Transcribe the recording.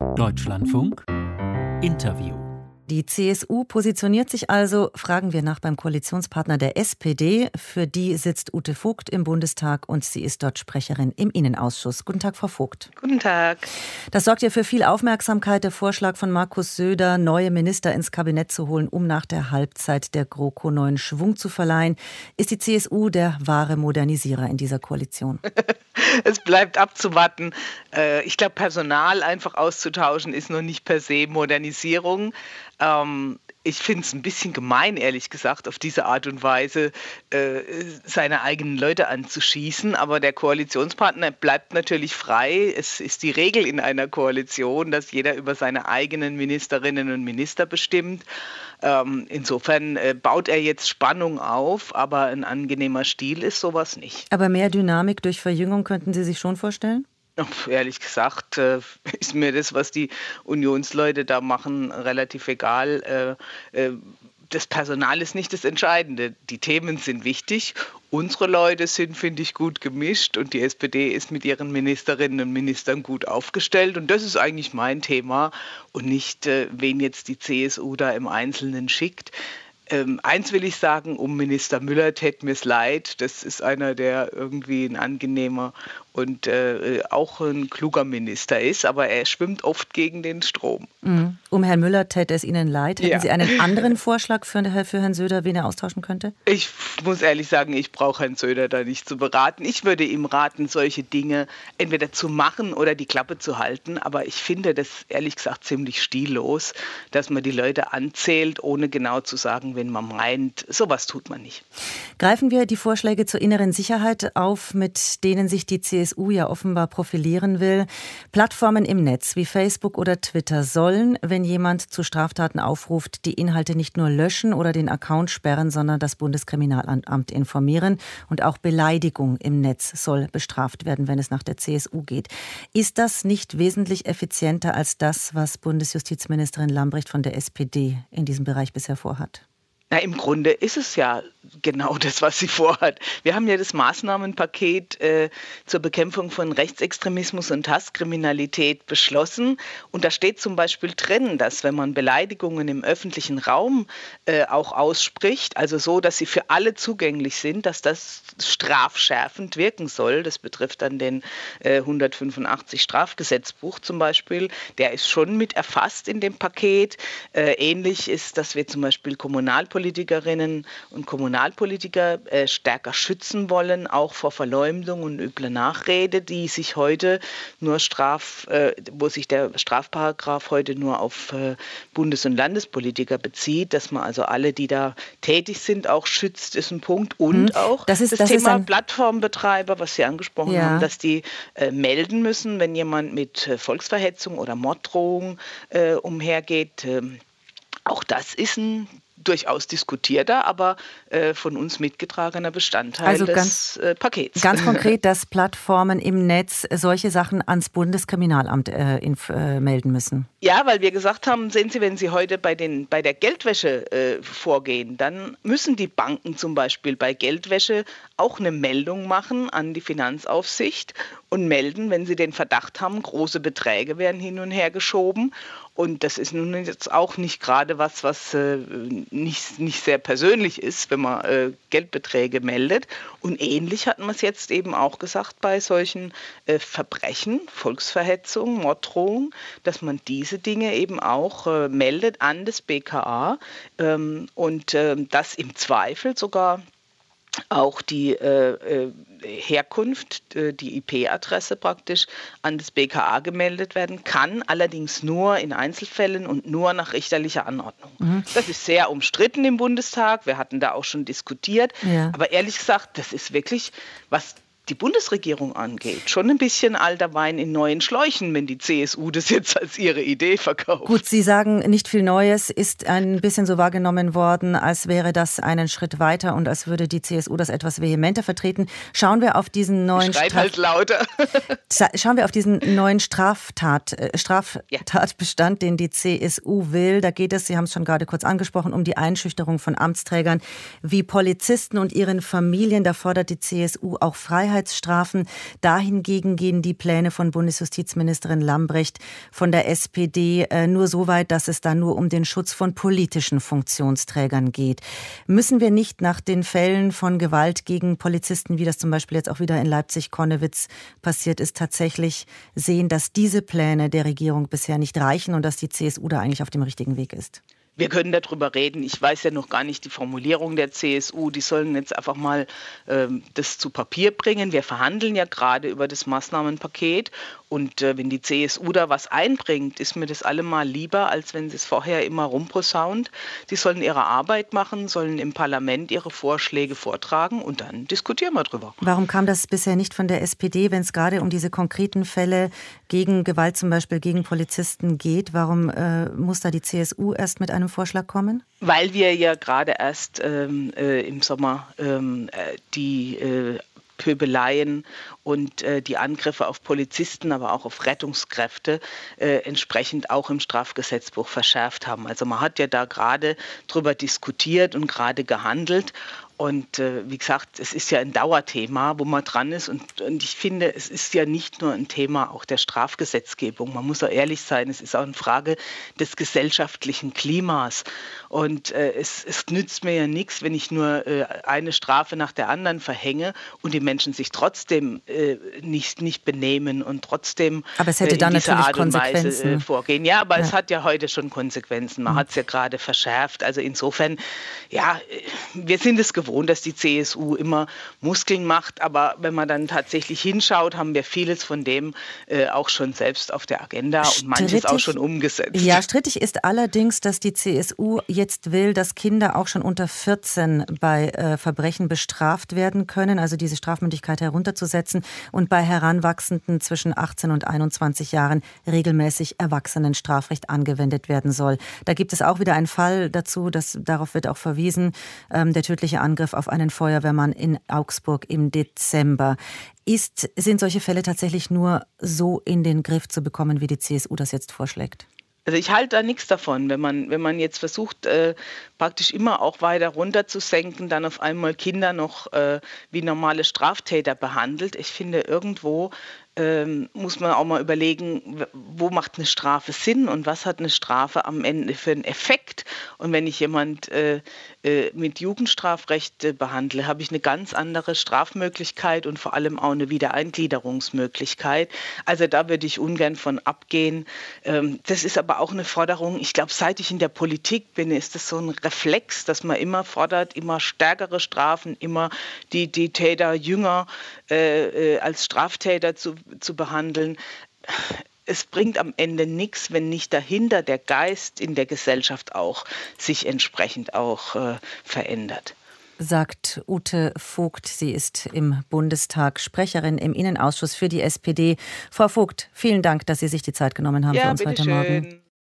Deutschlandfunk Interview. Die CSU positioniert sich also, fragen wir nach, beim Koalitionspartner der SPD. Für die sitzt Ute Vogt im Bundestag und sie ist dort Sprecherin im Innenausschuss. Guten Tag, Frau Vogt. Guten Tag. Das sorgt ja für viel Aufmerksamkeit, der Vorschlag von Markus Söder, neue Minister ins Kabinett zu holen, um nach der Halbzeit der GroKo neuen Schwung zu verleihen. Ist die CSU der wahre Modernisierer in dieser Koalition? Es bleibt abzuwarten. Ich glaube, Personal einfach auszutauschen ist noch nicht per se Modernisierung. Ich finde es ein bisschen gemein, ehrlich gesagt, auf diese Art und Weise seine eigenen Leute anzuschießen. Aber der Koalitionspartner bleibt natürlich frei. Es ist die Regel in einer Koalition, dass jeder über seine eigenen Ministerinnen und Minister bestimmt. Insofern baut er jetzt Spannung auf, aber ein angenehmer Stil ist sowas nicht. Aber mehr Dynamik durch Verjüngung könnten Sie sich schon vorstellen? Ehrlich gesagt ist mir das, was die Unionsleute da machen, relativ egal. Das Personal ist nicht das Entscheidende. Die Themen sind wichtig. Unsere Leute sind, finde ich, gut gemischt und die SPD ist mit ihren Ministerinnen und Ministern gut aufgestellt. Und das ist eigentlich mein Thema und nicht, wen jetzt die CSU da im Einzelnen schickt. Eins will ich sagen, um Minister Müller tät mir's leid. Das ist einer, der irgendwie ein angenehmer und auch ein kluger Minister ist, aber er schwimmt oft gegen den Strom. Um Herrn Müller täte es Ihnen leid. Hätten Sie einen anderen Vorschlag für Herrn Söder, wen er austauschen könnte? Ich muss ehrlich sagen, ich brauche Herrn Söder da nicht zu beraten. Ich würde ihm raten, solche Dinge entweder zu machen oder die Klappe zu halten. Aber ich finde das ehrlich gesagt ziemlich stillos, dass man die Leute anzählt, ohne genau zu sagen, wen man meint. Sowas tut man nicht. Greifen wir die Vorschläge zur inneren Sicherheit auf, mit denen sich die CSU ja offenbar profilieren will. Plattformen im Netz wie Facebook oder Twitter sollen, wenn jemand zu Straftaten aufruft, die Inhalte nicht nur löschen oder den Account sperren, sondern das Bundeskriminalamt informieren. Und auch Beleidigung im Netz soll bestraft werden, wenn es nach der CSU geht. Ist das nicht wesentlich effizienter als das, was Bundesjustizministerin Lambrecht von der SPD in diesem Bereich bisher vorhat? Na, im Grunde ist es ja genau das, was sie vorhat. Wir haben ja das Maßnahmenpaket zur Bekämpfung von Rechtsextremismus und Hasskriminalität beschlossen. Und da steht zum Beispiel drin, dass wenn man Beleidigungen im öffentlichen Raum auch ausspricht, also so, dass sie für alle zugänglich sind, dass das strafschärfend wirken soll. Das betrifft dann den 185 Strafgesetzbuch zum Beispiel. Der ist schon mit erfasst in dem Paket. Ähnlich ist, dass wir zum Beispiel Kommunalpolitikerinnen und Kommunalpolitiker stärker schützen wollen, auch vor Verleumdung und üble Nachrede, die sich heute nur wo sich der Strafparagraf heute nur auf Bundes- und Landespolitiker bezieht, dass man also alle, die da tätig sind, auch schützt, ist ein Punkt. Und auch das Thema Plattformbetreiber, was Sie angesprochen haben, dass die melden müssen, wenn jemand mit Volksverhetzung oder Morddrohung umhergeht. Auch das ist ein durchaus diskutierter, aber von uns mitgetragener Bestandteil des Pakets. Ganz konkret, dass Plattformen im Netz solche Sachen ans Bundeskriminalamt melden müssen. Ja, weil wir gesagt haben, sehen Sie, wenn Sie heute bei der Geldwäsche vorgehen, dann müssen die Banken zum Beispiel bei Geldwäsche auch eine Meldung machen an die Finanzaufsicht und melden, wenn sie den Verdacht haben, große Beträge werden hin und her geschoben. Und das ist nun jetzt auch nicht gerade was nicht sehr persönlich ist, wenn man Geldbeträge meldet. Und ähnlich hat man es jetzt eben auch gesagt bei solchen Verbrechen, Volksverhetzung, Morddrohung, dass man diese Dinge eben auch meldet an das BKA und das im Zweifel sogar auch die Herkunft, die IP-Adresse praktisch an das BKA gemeldet werden kann, allerdings nur in Einzelfällen und nur nach richterlicher Anordnung. Das ist sehr umstritten im Bundestag, wir hatten da auch schon diskutiert, aber ehrlich gesagt, das ist wirklich, was die Bundesregierung angeht, schon ein bisschen alter Wein in neuen Schläuchen, wenn die CSU das jetzt als ihre Idee verkauft. Gut, Sie sagen, nicht viel Neues, ist ein bisschen so wahrgenommen worden, als wäre das einen Schritt weiter und als würde die CSU das etwas vehementer vertreten. Schauen wir auf diesen neuen Straftatbestand, den die CSU will. Da geht es, Sie haben es schon gerade kurz angesprochen, um die Einschüchterung von Amtsträgern wie Polizisten und ihren Familien. Da fordert die CSU auch Freiheit Freiheitsstrafen. Dahingegen gehen die Pläne von Bundesjustizministerin Lambrecht von der SPD nur so weit, dass es da nur um den Schutz von politischen Funktionsträgern geht. Müssen wir nicht nach den Fällen von Gewalt gegen Polizisten, wie das zum Beispiel jetzt auch wieder in Leipzig-Konnewitz passiert ist, tatsächlich sehen, dass diese Pläne der Regierung bisher nicht reichen und dass die CSU da eigentlich auf dem richtigen Weg ist? Wir können darüber reden. Ich weiß ja noch gar nicht die Formulierung der CSU. Die sollen jetzt einfach mal das zu Papier bringen. Wir verhandeln ja gerade über das Maßnahmenpaket. Und wenn die CSU da was einbringt, ist mir das allemal lieber, als wenn sie es vorher immer rumposaunt. Die sollen ihre Arbeit machen, sollen im Parlament ihre Vorschläge vortragen und dann diskutieren wir drüber. Warum kam das bisher nicht von der SPD, wenn es gerade um diese konkreten Fälle gegen Gewalt, zum Beispiel gegen Polizisten geht? Warum muss da die CSU erst mit einem Vorschlag kommen? Weil wir ja gerade erst im Sommer die Pöbeleien und die Angriffe auf Polizisten, aber auch auf Rettungskräfte entsprechend auch im Strafgesetzbuch verschärft haben. Also man hat ja da gerade drüber diskutiert und gerade gehandelt. Und wie gesagt, es ist ja ein Dauerthema, wo man dran ist. Und ich finde, es ist ja nicht nur ein Thema auch der Strafgesetzgebung. Man muss auch ehrlich sein, es ist auch eine Frage des gesellschaftlichen Klimas. Und es nützt mir ja nichts, wenn ich nur eine Strafe nach der anderen verhänge und die Menschen sich trotzdem nicht benehmen und trotzdem aber es hätte dann in dieser natürlich Art und Weise Konsequenzen. Vorgehen. Ja, aber es hat ja heute schon Konsequenzen. Man hat es ja gerade verschärft. Also insofern, ja, wir sind es gewohnt, dass die CSU immer Muskeln macht, aber wenn man dann tatsächlich hinschaut, haben wir vieles von dem auch schon selbst auf der Agenda und manches auch schon umgesetzt. Ja, strittig ist allerdings, dass die CSU jetzt will, dass Kinder auch schon unter 14 bei Verbrechen bestraft werden können, also diese Strafmündigkeit herunterzusetzen und bei Heranwachsenden zwischen 18 und 21 Jahren regelmäßig Erwachsenenstrafrecht angewendet werden soll. Da gibt es auch wieder einen Fall dazu, darauf wird auch verwiesen, der tödliche Angriff auf einen Feuerwehrmann in Augsburg im Dezember. Sind solche Fälle tatsächlich nur so in den Griff zu bekommen, wie die CSU das jetzt vorschlägt? Also ich halte da nichts davon, wenn man jetzt versucht, praktisch immer auch weiter runterzusenken, dann auf einmal Kinder noch wie normale Straftäter behandelt. Ich finde, irgendwo muss man auch mal überlegen, wo macht eine Strafe Sinn und was hat eine Strafe am Ende für einen Effekt. Und wenn ich jemand mit Jugendstrafrecht behandle, habe ich eine ganz andere Strafmöglichkeit und vor allem auch eine Wiedereingliederungsmöglichkeit. Also da würde ich ungern von abgehen. Das ist aber auch eine Forderung. Ich glaube, seit ich in der Politik bin, ist das so ein Reflex, dass man immer fordert, immer stärkere Strafen, immer die Täter jünger als Straftäter zu behandeln. Es bringt am Ende nichts, wenn nicht dahinter der Geist in der Gesellschaft auch sich entsprechend auch verändert. Sagt Ute Vogt. Sie ist im Bundestag Sprecherin im Innenausschuss für die SPD. Frau Vogt, vielen Dank, dass Sie sich die Zeit genommen haben für uns heute Morgen.